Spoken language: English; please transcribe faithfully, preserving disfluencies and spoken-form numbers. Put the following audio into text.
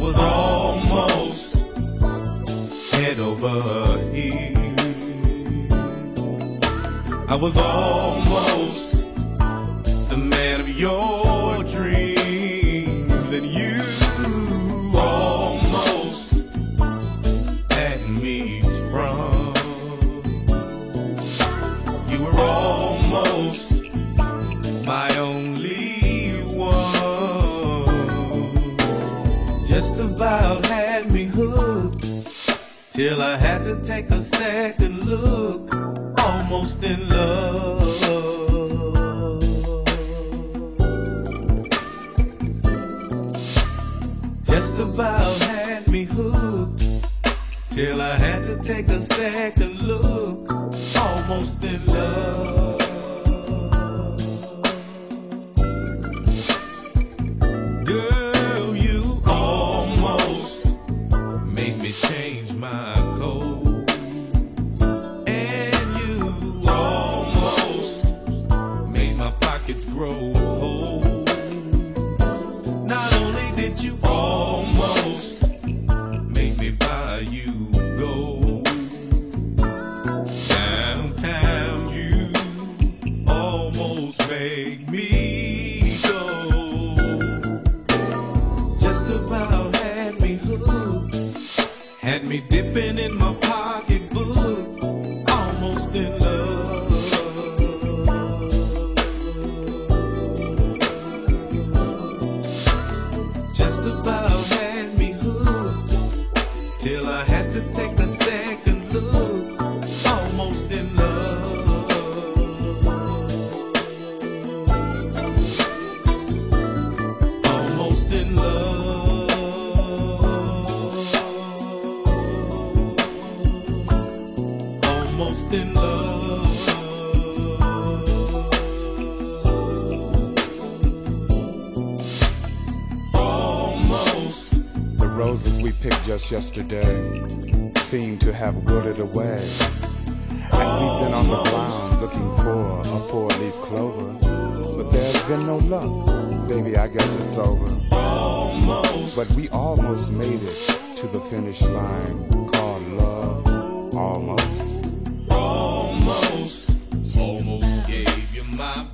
was almost head over heels. I was almost the man of your dreams, and you almost had me sprung. You were almost my only one. Just about had me hooked till I had to take a second look. Almost in love. Just about had me hooked till I had to take a second look. Almost in love. Girl, you almost made me change my code. Grow old. Not only did you almost make me buy you gold, downtown you almost made me go. Just about had me hooked, had me dipping in my pocketbook, almost in love. Till I had to take a second look, almost in love. Almost in love. Almost in love. Almost. The roses we picked just yesterday seem to have withered away, and we've been on the ground looking for a four-leaf clover, but there's been no luck. Baby, I guess it's over. Almost. But we almost made it to the finish line called love. Almost. Almost. Almost gave you my